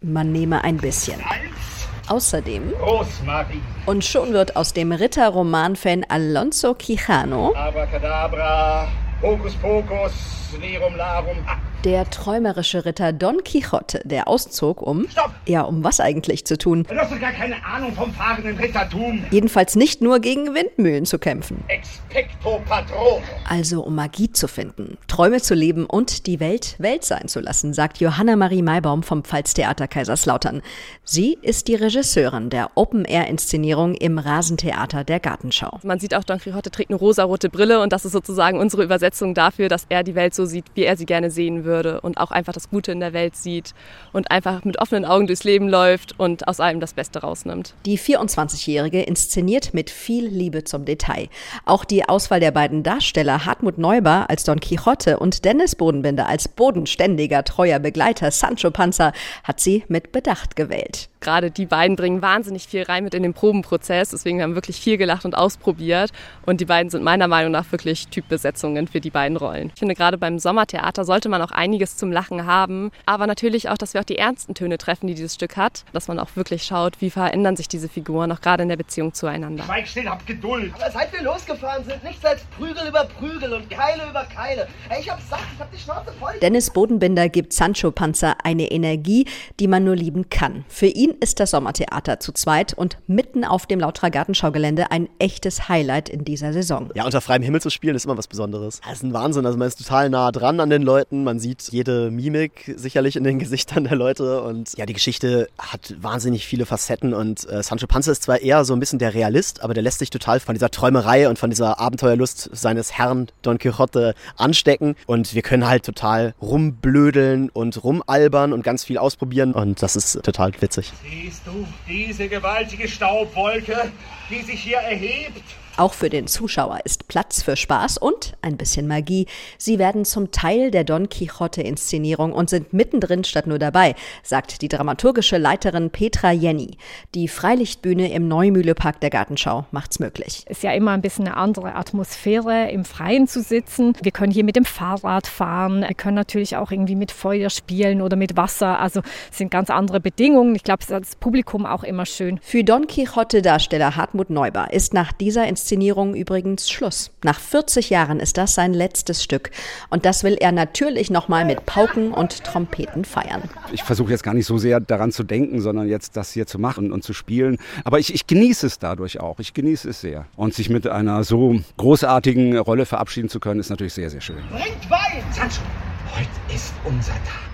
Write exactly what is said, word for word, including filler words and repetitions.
man nehme ein bisschen. Außerdem, Rosmarin. Und schon wird aus dem Ritter-Roman-Fan Alonso Quijano Abracadabra, Hokus Pokus, Lirum Larum. der träumerische Ritter Don Quixote, der auszog, um... Stopp! Ja, um was eigentlich zu tun? Du hast doch gar keine Ahnung vom fahrenden Rittertum. Jedenfalls nicht nur gegen Windmühlen zu kämpfen. Expecto Patronum. Also um Magie zu finden, Träume zu leben und die Welt Welt sein zu lassen, sagt Johanna Marie Maibaum vom Pfalztheater Kaiserslautern. Sie ist die Regisseurin der Open-Air-Inszenierung im Rasentheater der Gartenschau. Man sieht auch, Don Quixote trägt eine rosarote Brille und das ist sozusagen unsere Übersetzung dafür, dass er die Welt so sieht, wie er sie gerne sehen würde. würde und auch einfach das Gute in der Welt sieht und einfach mit offenen Augen durchs Leben läuft und aus allem das Beste rausnimmt. Die vierundzwanzigjährige inszeniert mit viel Liebe zum Detail. Auch die Auswahl der beiden Darsteller, Hartmut Neuber als Don Quixote und Dennis Bodenbinder als bodenständiger, treuer Begleiter Sancho Panza, hat sie mit Bedacht gewählt. Gerade die beiden bringen wahnsinnig viel rein mit in den Probenprozess, deswegen haben wir wirklich viel gelacht und ausprobiert und die beiden sind meiner Meinung nach wirklich Typbesetzungen für die beiden Rollen. Ich finde, gerade beim Sommertheater sollte man auch einiges zum Lachen haben, aber natürlich auch, dass wir auch die ernsten Töne treffen, die dieses Stück hat, dass man auch wirklich schaut, wie verändern sich diese Figuren, auch gerade in der Beziehung zueinander. Schweig still, hab Geduld. Aber seit wir losgefahren sind, nichts als Prügel über Prügel und Keile über Keile. Ey, ich hab's satt, ich hab die Schnauze voll. Dennis Bodenbinder gibt Sancho Panza eine Energie, die man nur lieben kann. Für ihn ist das Sommertheater zu zweit und mitten auf dem Lauterer Gartenschaugelände ein echtes Highlight in dieser Saison. Ja, unter freiem Himmel zu spielen ist immer was Besonderes. Das ist ein Wahnsinn, also man ist total nah dran an den Leuten, man sieht jede Mimik sicherlich in den Gesichtern der Leute und ja, die Geschichte hat wahnsinnig viele Facetten und äh, Sancho Panza ist zwar eher so ein bisschen der Realist, aber der lässt sich total von dieser Träumerei und von dieser Abenteuerlust seines Herrn Don Quixote anstecken und wir können halt total rumblödeln und rumalbern und ganz viel ausprobieren und das ist total witzig. Siehst du diese gewaltige Staubwolke, die sich hier erhebt? Auch für den Zuschauer ist Platz für Spaß und ein bisschen Magie. Sie werden zum Teil der Don Quixote-Inszenierung und sind mittendrin statt nur dabei, sagt die dramaturgische Leiterin Petra Jenny. Die Freilichtbühne im Neumühlepark der Gartenschau macht's möglich. Ist ja immer ein bisschen eine andere Atmosphäre, im Freien zu sitzen. Wir können hier mit dem Fahrrad fahren. Wir können natürlich auch irgendwie mit Feuer spielen oder mit Wasser. Also es sind ganz andere Bedingungen. Ich glaube, es ist das Publikum auch immer schön. Für Don Quixote-Darsteller Hartmut Neuber ist nach dieser Inszenierung Inszenierung übrigens Schluss. Nach vierzig Jahren ist das sein letztes Stück. Und das will er natürlich nochmal mit Pauken und Trompeten feiern. Ich versuche jetzt gar nicht so sehr daran zu denken, sondern jetzt das hier zu machen und zu spielen. Aber ich, ich genieße es dadurch auch. Ich genieße es sehr. Und sich mit einer so großartigen Rolle verabschieden zu können, ist natürlich sehr, sehr schön. Bringt Wein! Sancho, heute ist unser Tag.